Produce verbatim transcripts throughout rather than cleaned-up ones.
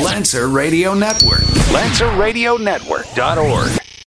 Lancer Radio Network. Lancer Radio Network dot org.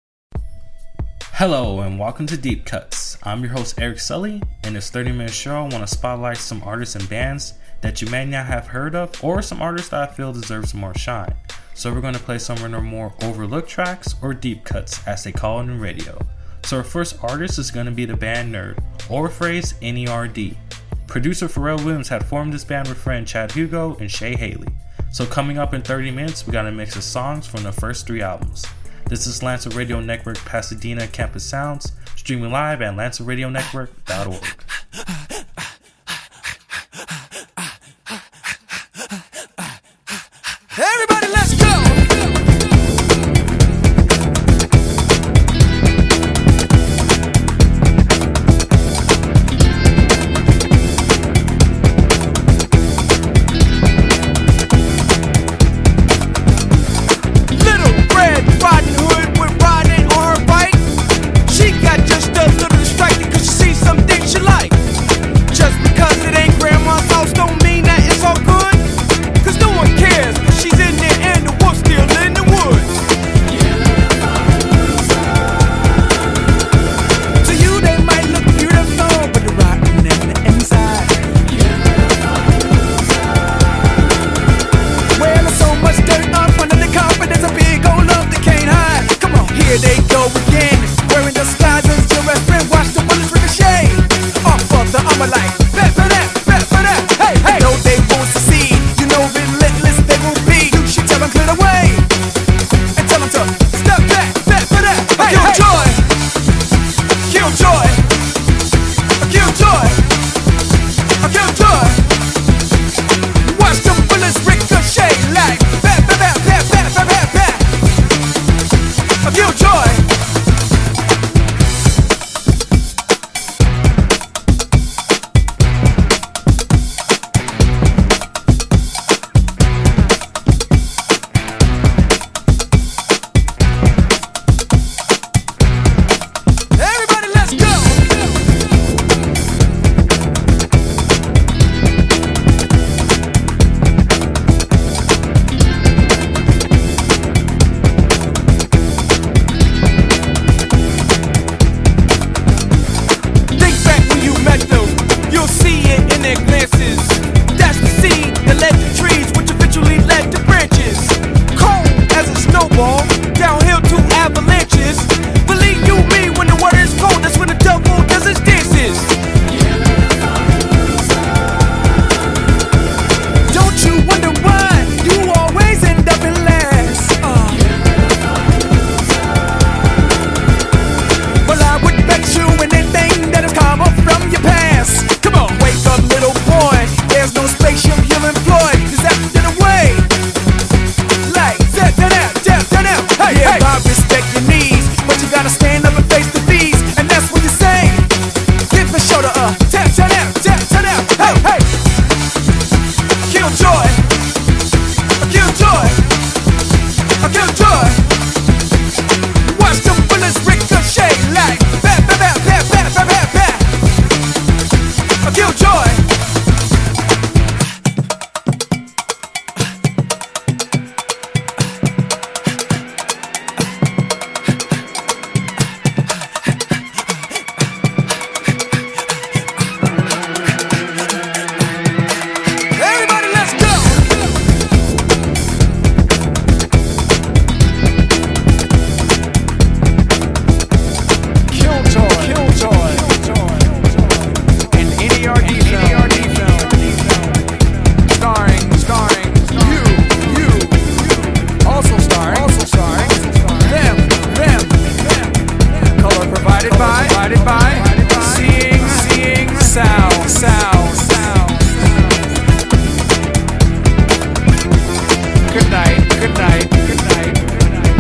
Hello and welcome to Deep Cuts. I'm your host Eric Sully. In this thirty minute show, I want to spotlight some artists and bands that you may not have heard of, or some artists that I feel deserve some more shine. So we're going to play some of their more overlooked tracks, or deep cuts as they call it in radio. So our first artist is going to be the band Nerd, or phrase N E R D. Producer Pharrell Williams had formed this band with friend Chad Hugo and Shay Haley. So coming up in thirty minutes, we got a mix of songs from the first three albums. This is Lancer Radio Network Pasadena Campus Sounds, streaming live at Lancer Radio Network dot org. Everybody, let's go! Little Red Riding Hood with riding on her bike. She got just a little distracted cause she sees some things she like. Just because it ain't grandma's house don't mean that it's all good. Cause no one cares if she's in there and the wolf's still in the woods. To you they might look beautiful, but they're rotten in the inside. Well, there's so much dirt up under the carpet, there's a big old lump that can't hide. Come on, here they go again, wearing disguises to reference, watch the bullets ricochet off of the armor like bet for that, bet for that. Hey, hey, no they won't succeed. You know relentless they will be. You should tell them clear the way and tell them to step back, bet for that. Hey, kill hey. Joy, kill joy, kill joy, kill joy. Watch the bullets ricochet like bat, bat, bat, bat, bat, bat, bat, bat. Kill joy. Everybody, let's go! Think back when you met them, you'll see it in their glances. That's the seed that led to trees, which eventually led to branches. Cold as a snowball, downhill to avalanches. Believe you me, when the water is cold, that's when the devil does his dances. Don't you wonder why you always end up in last? Uh. Well, I would bet you anything that has come up from your past. Come on, wake up, little boy. There's no spaceship you're employed. Is that the way? Like, that, that, that, that, that, that. Hey, yeah, hey. I respect your knees, but you gotta stand up and face the bees. And that's what you say. Give the shoulder up. Tap, tap, tap, tap, tap, tap. Hey, hey. Kill joy. Kill joy. Kill joy. Watch the bullets ricochet like bat, bat, bat, bat, bat, bat, bat, bat. Kill joy. Everybody, let's go. Killjoy, Killjoy, an N E R D film, starring, starring you, you, also starring, also starring them, them, color provided by, provided by, seeing, seeing, sound, sound, sound. Good night, good night, good night, good night.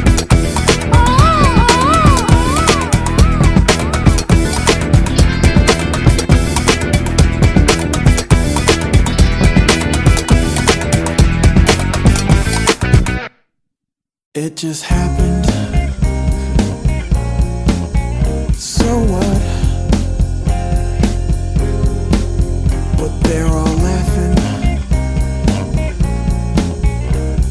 It just happened. So what? But they're all laughing.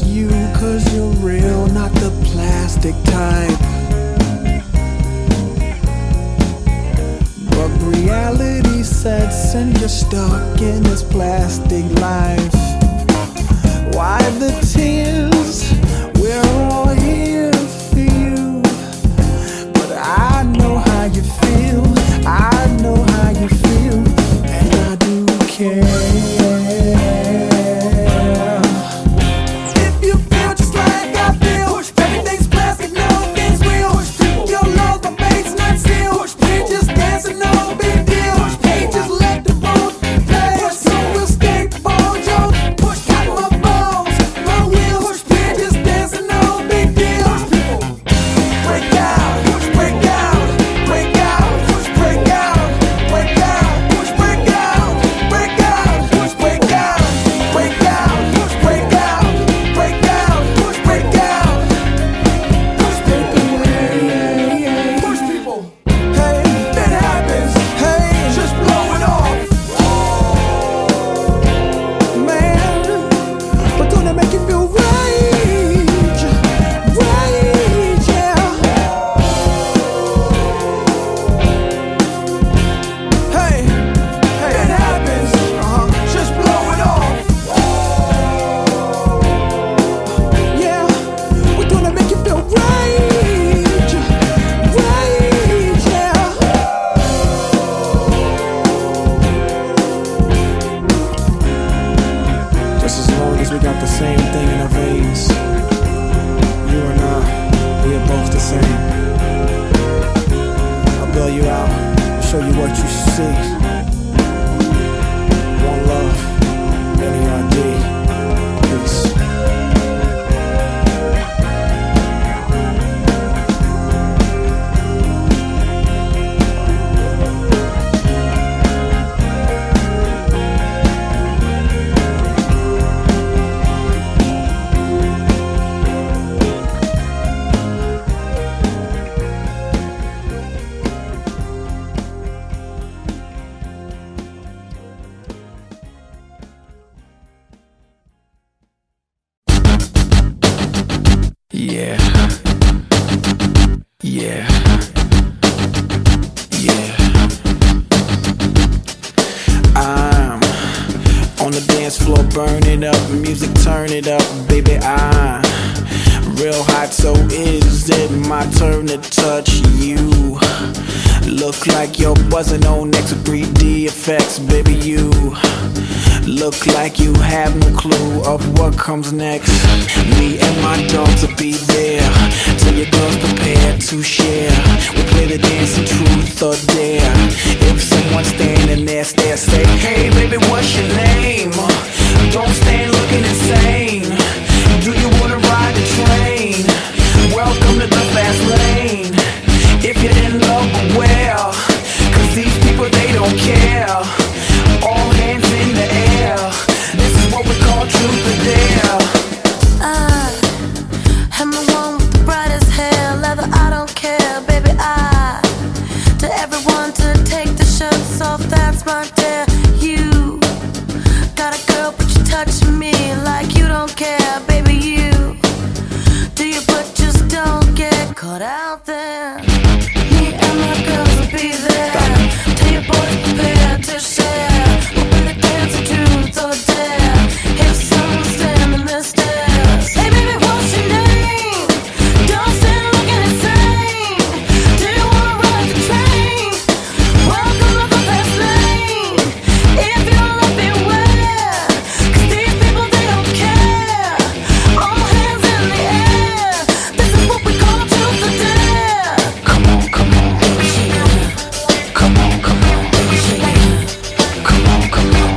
it's you, cause you're real, not the plastic type. But reality sets and you're stuck in this plastic life. Why the tears? We're all here for you. But I know how you feel, I know how you feel, and I do care. Wasn't on X three D effects, baby, you look like you have no clue of what comes next. Me and my dogs will be there till your girls prepare to share. We play the dance of truth or dare. If someone's standing there, stare, say, hey baby, what's your name? Don't stand looking insane. Do you wanna ride the train? Welcome to the fast lane. If you're in love, well, these people, they don't care. All hands in the air. This is what we call truth or dare. I am the one with the brightest hair, leather, I don't care, baby. I to everyone to take the shirts off, that's my dare. You got a girl, but you're touching me like you don't care, baby. You do you, but just don't get caught out there. Me and my girls will be there. Tell your boys prepare to share. We'll play the dance of truth or dare. If someone's standing there, stares. Hey baby, what's your name? Don't stand looking insane. Do you wanna ride the train? Welcome to the fast lane. If you love, beware. Cause these people, they don't care. All hands in the air. This is what we call truth or dare. Come on, come on. Come on, come on. Come on, come on.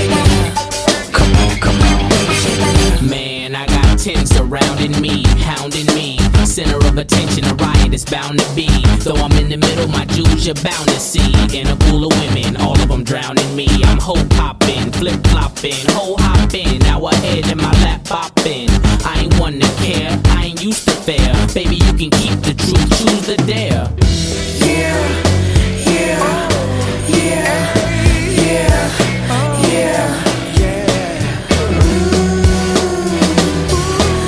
Come on, come on. Man, I got ten surrounding me, hounding me. Center of attention, a riot is bound to be. Though I'm in the middle, my jewels you're bound to see. In a pool of women, all of them drowning me. I'm ho-popping, flip-flopping, ho-hopping. Now ahead in my lap popping. I ain't one to care, I ain't used to fair. Baby, you can keep the truth, choose the dare. Yeah, yeah, yeah, yeah, yeah, yeah.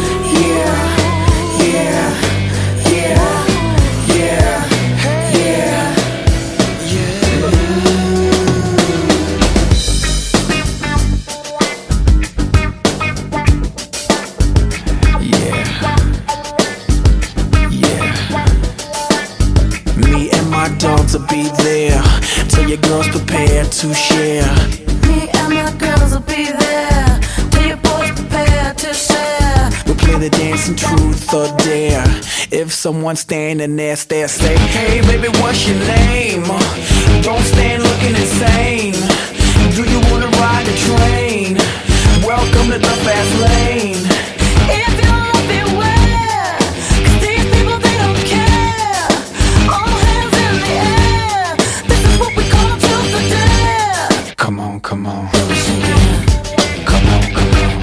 be there when you're both prepared to share. We'll play the dance in truth or dare. If someone's standing there, stare, say, hey baby, what's your name? Don't stand looking insane. Do you wanna ride the train? Welcome to the fast lane. If you love, beware, 'cause these people, they don't care. All hands in the air. This is what we call truth or dare. Come on, come on. Come on, come on. Come on,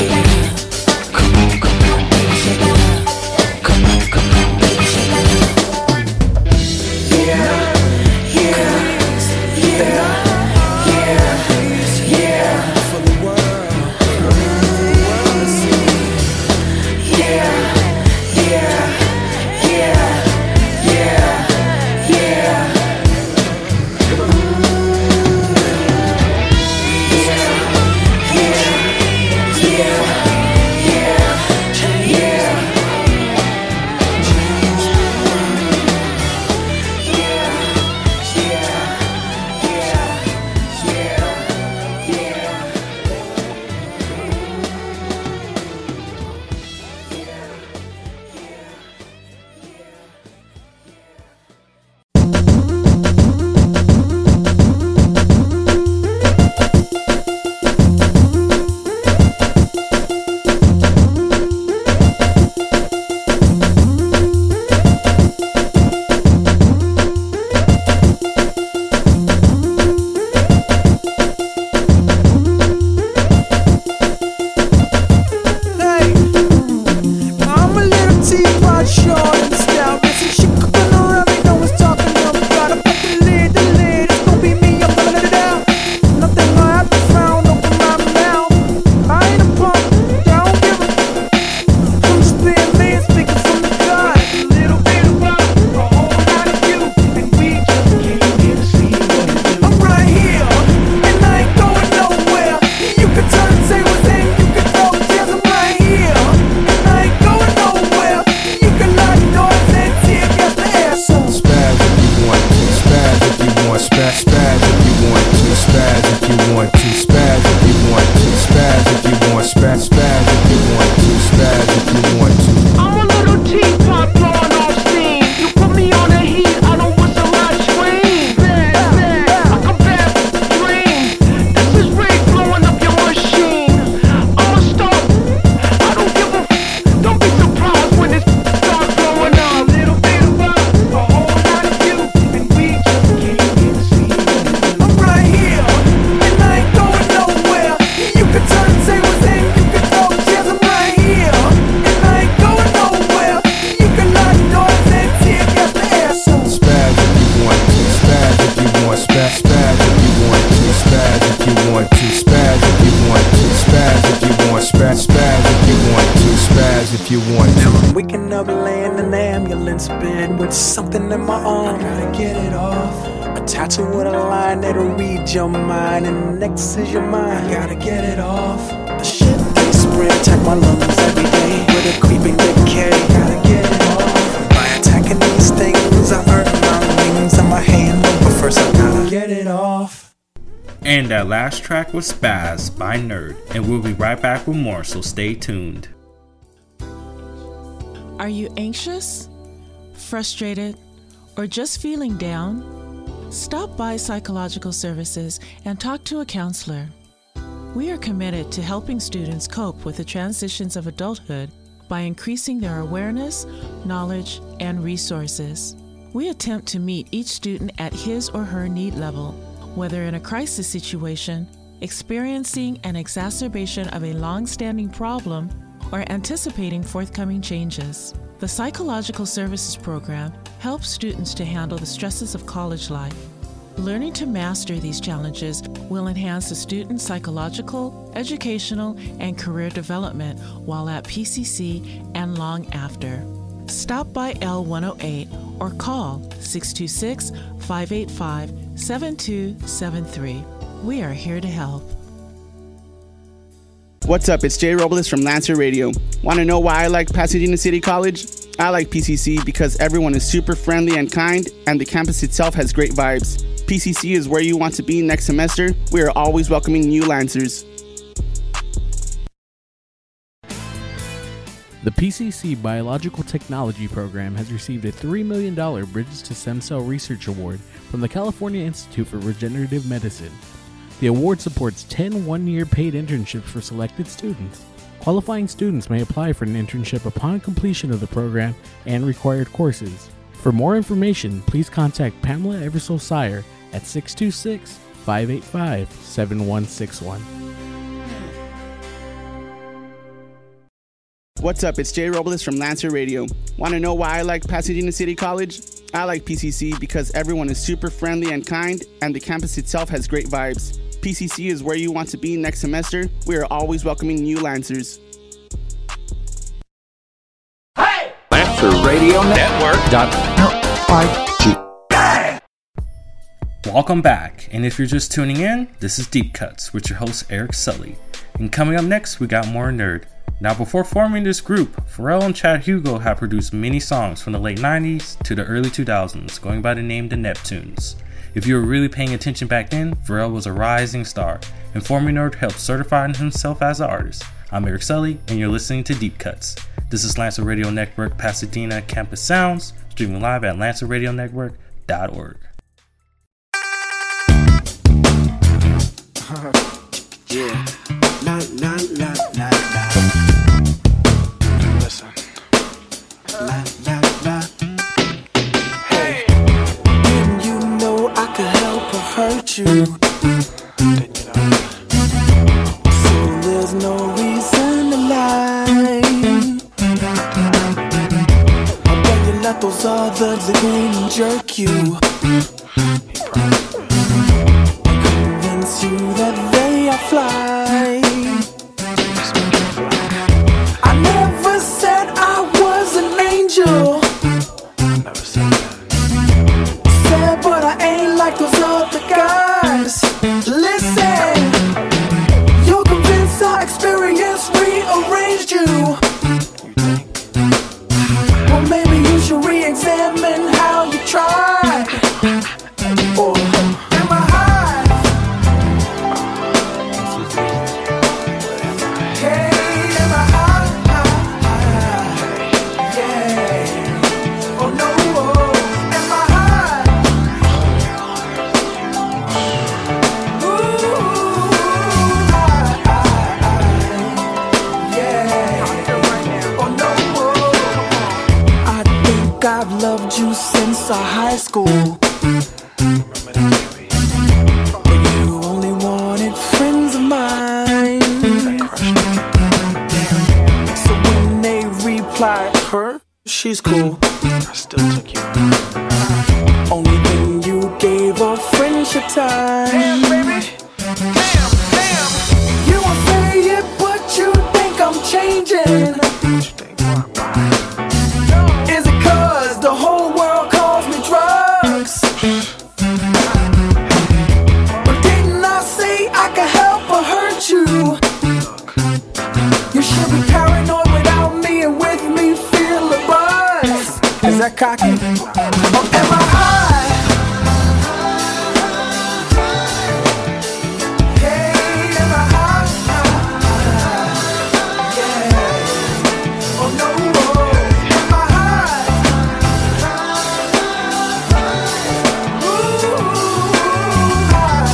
come on. Come on, come on. Yeah, yeah, yeah, yeah, yeah. For the world, yeah, yeah, yeah, yeah, yeah. if you want to. I'm waking up laying in an ambulance bed with something in my arm. I gotta get it off. A tattoo with a line that'll read your mind, and next is your mind. I gotta get it off. The shit they spray attack my lungs every day with a creeping decay. Gotta get it off. By attacking these things, I earn my wings and my hand. But first I gotta get it off. And that last track was Spaz by Nerd, and we'll be right back with more, so stay tuned. Are you anxious, frustrated, or just feeling down? Stop by Psychological Services and talk to a counselor. We are committed to helping students cope with the transitions of adulthood by increasing their awareness, knowledge, and resources. We attempt to meet each student at his or her need level, whether in a crisis situation, experiencing an exacerbation of a long-standing problem, or anticipating forthcoming changes. The Psychological Services Program helps students to handle the stresses of college life. Learning to master these challenges will enhance the student's psychological, educational, and career development while at P C C and long after. Stop by L one oh eight or call six two six, five eight five, seven two seven three. We are here to help. What's up? It's Jay Robles from Lancer Radio. Want to know why I like Pasadena City College? I like P C C because everyone is super friendly and kind, and the campus itself has great vibes. P C C is where you want to be next semester. We are always welcoming new Lancers. The P C C Biological Technology Program has received a three million dollars Bridges to Stem Cell Research Award from the California Institute for Regenerative Medicine. The award supports ten one-year paid internships for selected students. Qualifying students may apply for an internship upon completion of the program and required courses. For more information, please contact Pamela Eversole Sire at six two six, five eight five, seven one six one. What's up? It's Jay Robles from Lancer Radio. Want to know why I like Pasadena City College? I like P C C because everyone is super friendly and kind, and the campus itself has great vibes. P C C is where you want to be next semester. We are always welcoming new Lancers. Hey! Lancer Radio Network. Welcome back, and if you're just tuning in, this is Deep Cuts with your host Eric Sully. And coming up next, we got more nerd. Now, before forming this group, Pharrell and Chad Hugo have produced many songs from the late nineties to the early two thousands, going by the name the Neptunes. If you were really paying attention back then, Pharrell was a rising star, and Forming Nerd helped certify himself as an artist. I'm Eric Sully, and you're listening to Deep Cuts. This is Lancer Radio Network Pasadena Campus Sounds, streaming live at lancer radio network dot org. Yeah. La, la, la, la, la. Listen. La, la, la. Hey. Didn't you know I could help or hurt you? Didn't you know? So there's no reason to lie. I bet you let those others again and jerk you. Convince you that they are fly. I never said I was an angel. Never said that. Said, but I ain't like those other guys. Listen, you're convinced our experience rearranged you. You think? Well, maybe you should re-examine how you tried. Or am I high? Hey, am I high? Yeah. Oh no, am I high? Ooh, high, high, yeah. Oh no, I think I've loved you since our high school. You only wanted friends of mine. So when they replied, her, she's cool, I still took you. Only when you gave her friendship time. Damn, baby. Damn, damn. You won't say it, but you think I'm changing. Is it cause the whole world calls me drugs? But didn't I say I could help or hurt you? You should be paranoid without me, and with me feel a buzz. Is that cocky? Or am I high? Hey, am I high? Yeah. Oh no, am I high? Ooh, high,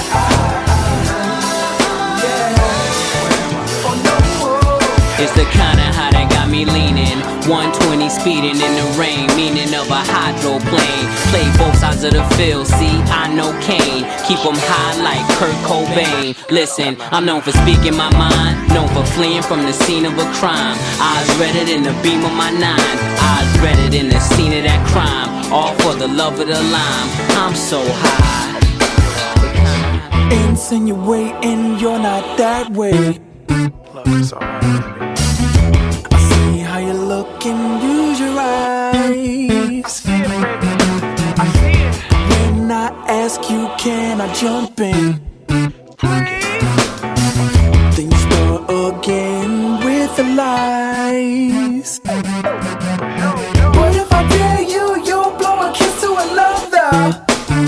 yeah. Oh no. It's the kind of high that got me leaning. one twenty speeding in the rain, meaning of a hydroplane. Play both sides of the field, see, I know Kane. Keep them high like Kurt Cobain. Listen, I'm known for speaking my mind, known for fleeing from the scene of a crime. Eyes redder than the beam of my nine, eyes redder than the scene of that crime. All for the love of the lime, I'm so high. Insinuating you're not that way. Look, it's alright, baby. I see how you look and use your eyes. I see it, baby. I see it. When I ask you, can I jump in? Please. Then you start again with the lies. What if I dare you, you'll blow a kiss to another?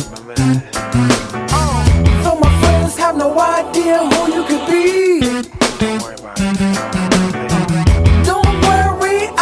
Though my friends have no idea who you could be. Don't worry about it. Don't worry,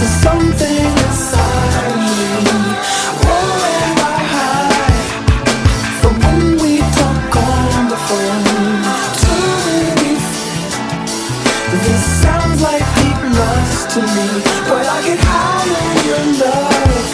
there's something inside me. Oh, am I high from when we talk on the phone? To me, this sounds like deep lust to me, but I get high on your love.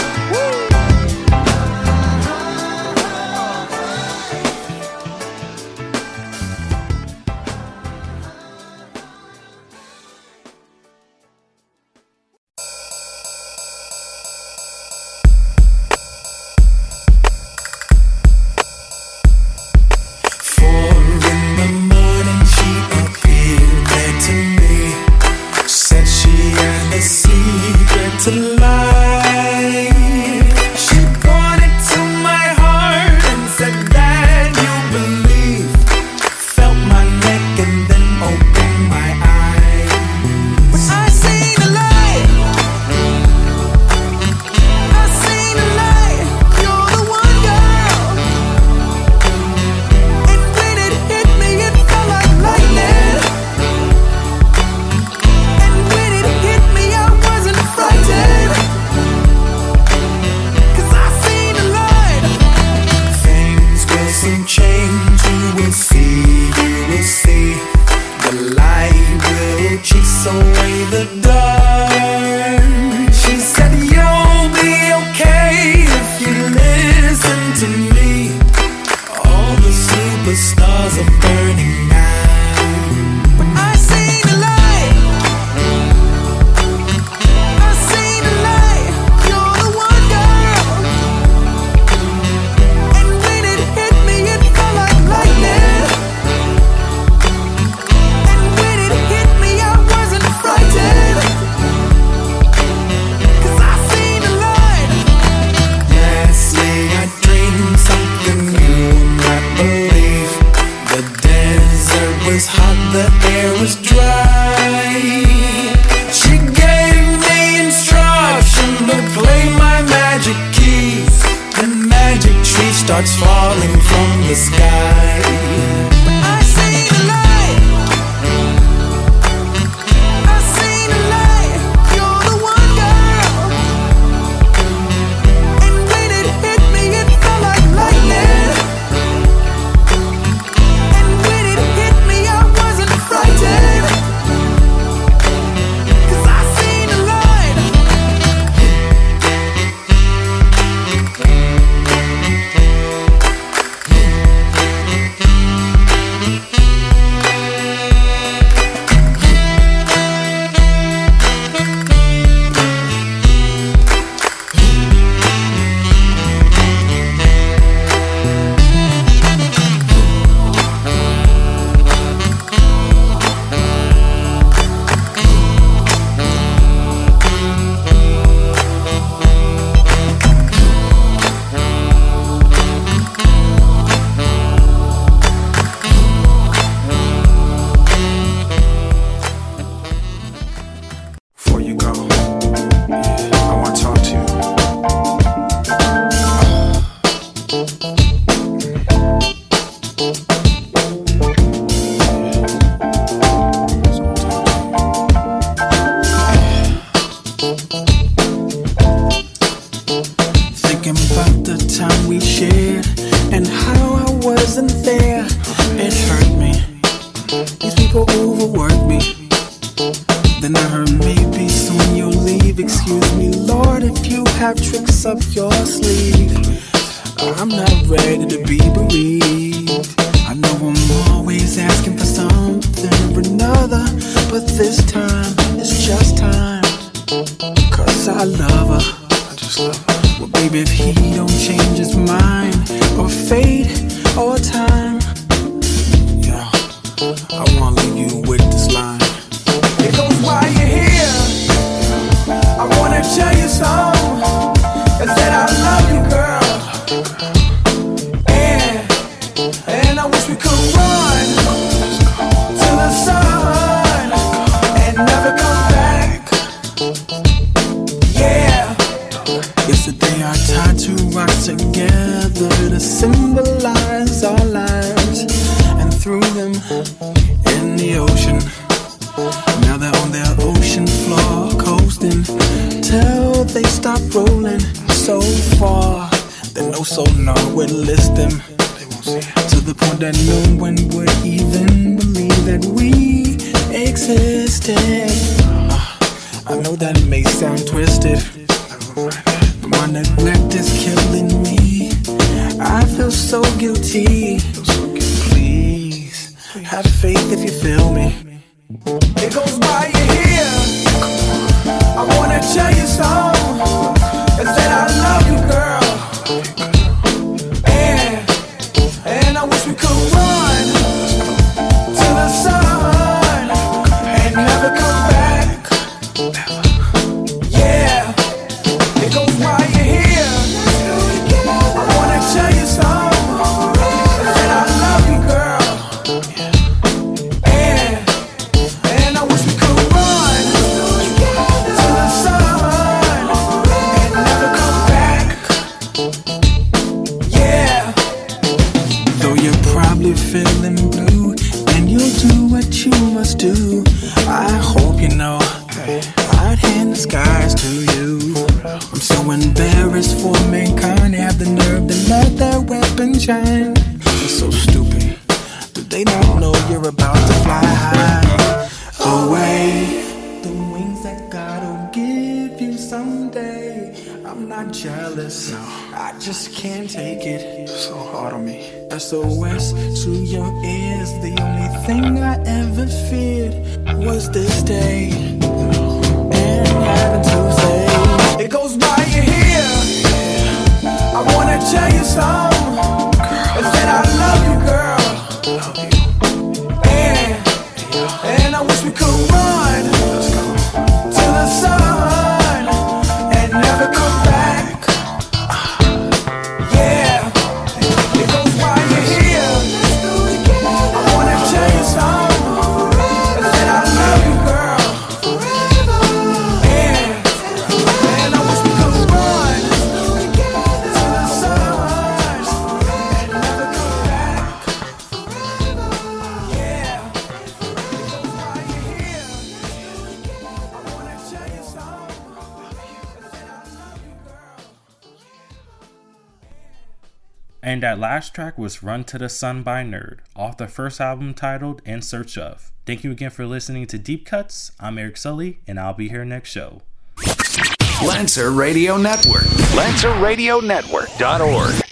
To lie, she pointed to my heart and said that you believe. Felt my neck and then opened my eyes. When I seen the light, I seen the light. You're the one girl, and when it hit me, it felt like lightning. And when it hit me, I wasn't frightened. Change, you will see, you will see. The light will chase away the dark. She said you'll be okay if you listen to me. All the superstars are burning now. When I see the light, I see the light. You're the one girl, and when it hit me, it felt like lightning. And when it hit me, I wasn't frightened, 'cause I seen the light. Lastly, I dreamed something you might believe. The desert was hot, the air was dry. She gave me instruction to play my magic keys. The magic tree starts falling from the sky. I see the light, I see the light. You're the one girl, and when it hit me, it felt like lightning. And when it hit me, I wasn't frightened, 'cause I seen the light. Before you go, I want to talk to you. Thinking about the time we shared and how I wasn't there. It hurt me. These people overwork me. Then I heard maybe soon you'll leave. Excuse me, Lord, if you have tricks up your sleeve. I'm not ready to be bereaved. I know I'm always asking for something or another, but this time it's just time. 'Cause I love her. I just love her. Well, baby, if he don't change his mind, or fate, or time, yeah, I wanna leave you with this line. It goes while you're here, I wanna tell you something. I said I love you, girl. And, and I wish we could run to the sun and never come back. Yeah. Yesterday our tattoo rocks together to symbolize our lives, and threw them in the ocean. Now they're on their ocean floor coasting. rolling so far that no sonar would list them. To the point that no one would even believe that we existed. I know that may sound twisted, but my neglect is killing me. I feel so guilty. Please, have faith if you feel me. It goes by you here. I wanna tell you something. And that I love you, girl. And, and I wish we could run to the sun and never come back. Yeah, it goes by you here. I wanna tell you something. That I love you, girl. And, and I wish we could run to the sun and never come back. Yeah. Though you're probably feeling blue, and you'll do what you must do, I hope you know I'd hand the skies to you. I'm so embarrassed for mankind, have the nerve to let their weapon shine. They're so stupid, do they not know you're about to fly high away? The wings that God will give you someday. I'm not jealous, no, I just can't take it. So hard on me. S O S to your ears. The only thing I ever feared was this day, and having to say It goes by you here. I wanna tell you something. And that I love you, girl. And, and I wish we could run to the sun and never come back. Yeah, it goes by you here. I wanna tell you something. And that I love you, girl. And, and I wish we could run to the sun and never come back. Yeah, it goes by you here. I wanna tell you something. And that I love you, girl. And that last track was Run to the Sun by Nerd, off the first album titled In Search Of. Thank you again for listening to Deep Cuts. I'm Eric Sully, and I'll be here next show. Lancer Radio Network. Lancer Radio Network dot org.